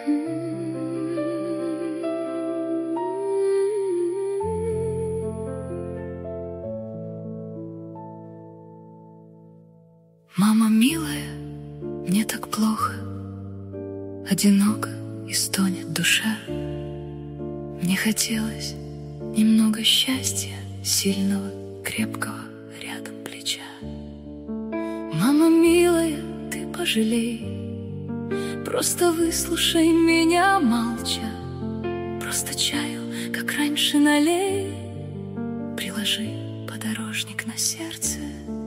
Мама милая, мне так плохо, одиноко и стонет душа. Мне хотелось немного счастья, сильного, крепкого рядом плеча. Мама милая, ты пожалей, просто выслушай меня молча. Просто чаю, как раньше, налей, приложи подорожник на сердце.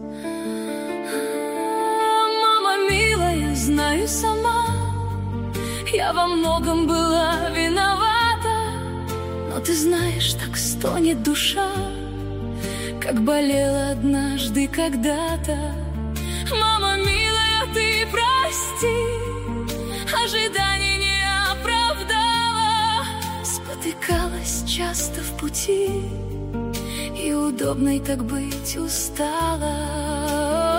Мама милая, знаю сама, я во многом была виновата, но ты знаешь, так стонет душа, как болела однажды когда-то. Мама милая, ты прости, ожиданий не оправдала, спотыкалась часто в пути и удобной так быть устала.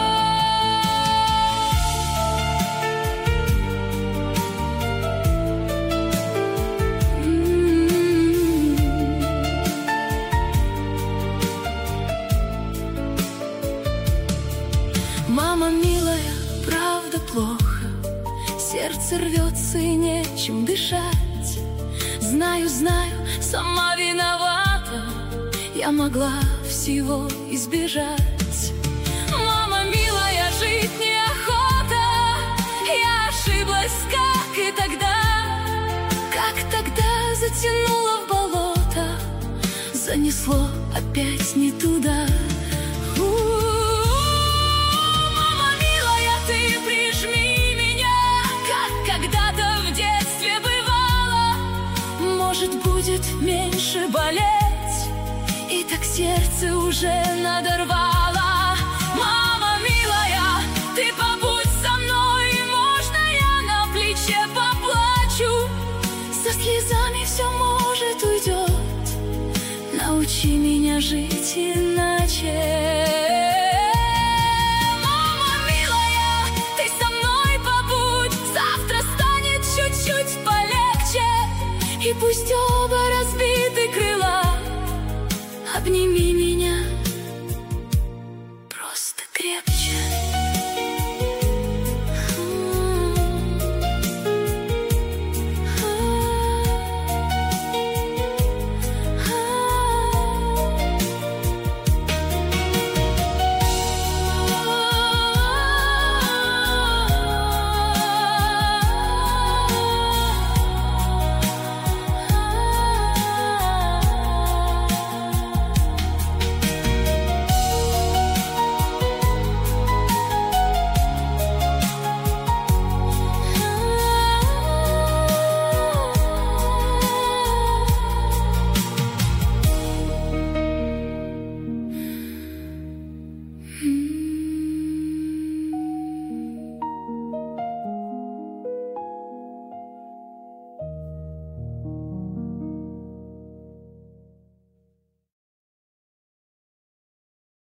Мама милая, правда плохо, сердце рвется и нечем дышать. Знаю, знаю, сама виновата, я могла всего избежать. Мама милая, жить неохота, я ошиблась, как и тогда. Как тогда затянула в болото, занесло опять не туда. Может, будет меньше болеть, и так сердце уже надорвало. Мама милая, ты побудь со мной, можно я на плече поплачу? Со слезами все, может, уйдет, научи меня жить иначе. Мама милая, ты со мной побудь, завтра станет чуть-чуть полегче. И пусть оба разбиты крыла, обними